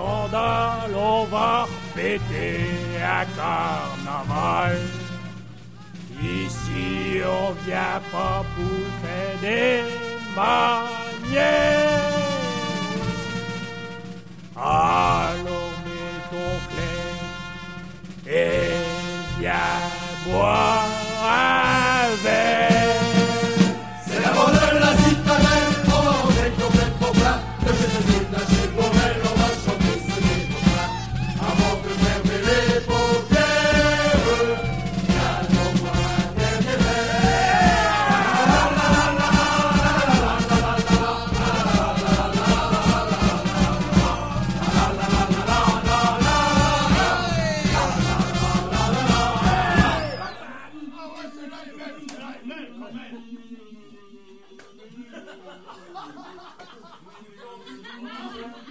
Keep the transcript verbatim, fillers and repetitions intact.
scandale, on va repéter à carnaval. Ici, on vient pas pour faire des manières. Alors mets ton clair et viens boire.